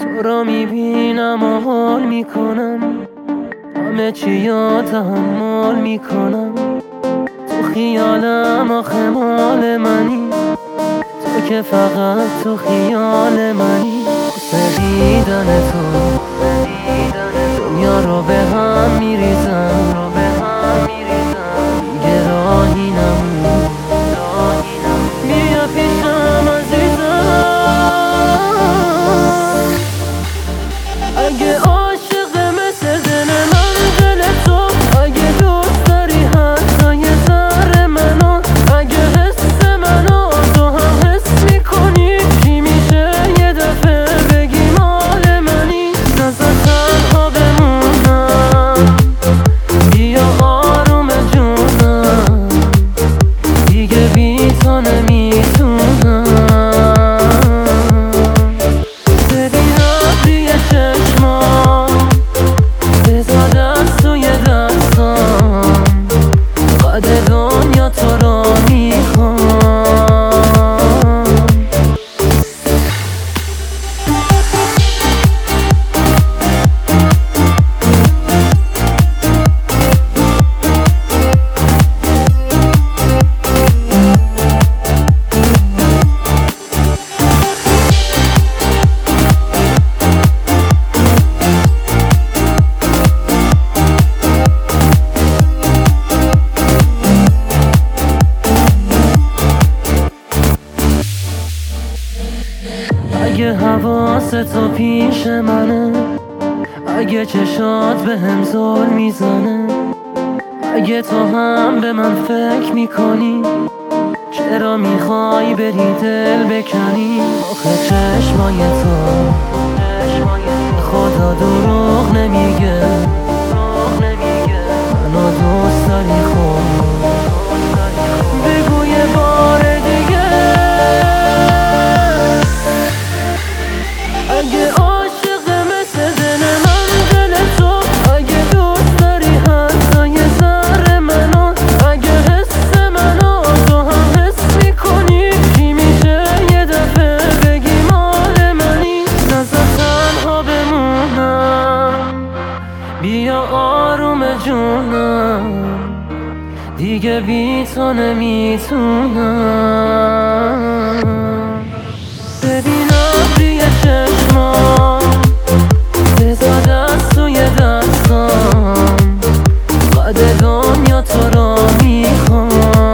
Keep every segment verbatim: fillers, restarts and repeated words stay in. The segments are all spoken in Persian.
تو را میبینم و حال میکنم، همه چی یا تحمل میکنم. تو خیالم آخه مال منی، تو که فقط تو خیال منی. واسه دیدن تو دنیا رو به هم میریزم، دیگه راهی نمون. بیا پیشم عزیزم، اگه عاشق مثل دل من دل تو، اگه دوست داری حتی یه ذره منو، اگه حس منو تو هم حس میکنی، چی میشه یه دفعه بگی مال منی؟ نزار تنها بمونم، بیا آروم جونم، دیگه بی تو نمیتونم. ببینم توی چشمام، بذار دست توی دستام، قد دنیا تو رو میخوام. اگه حواست تو پیش منه، اگه چشات به هم زل میزنه، اگه تو هم به من فکر میکنی، چرا میخوای بری دل بکنی؟ آخه چشمای تو خدا دروغ نمیگه، منو دوست داری خب بگو یه بار دیگه. اگه عاشق مثل دل من دل تو، اگه دوست داری حتی یه ذره منو، اگه حس منو تو هم حس میکنی، چی میشه یه دفعه بگی مال منی؟ نزار تنها بمونم، بیا آروم جونم، دیگه بی تو نمیتونم. ببینم توی چشمام، بذار دست توی دستام، قد دنیا تو رو میخوام.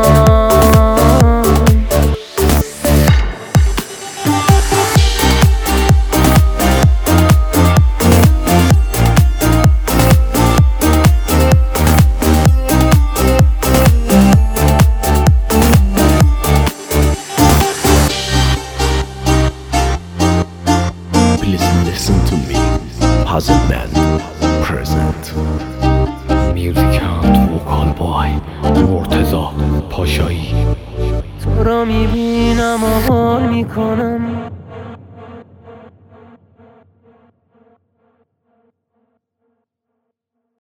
Please listen to me. Puzzle Band present. Music and vocal by مرتضی پاشایی. تو را میبینم و حال میکنم،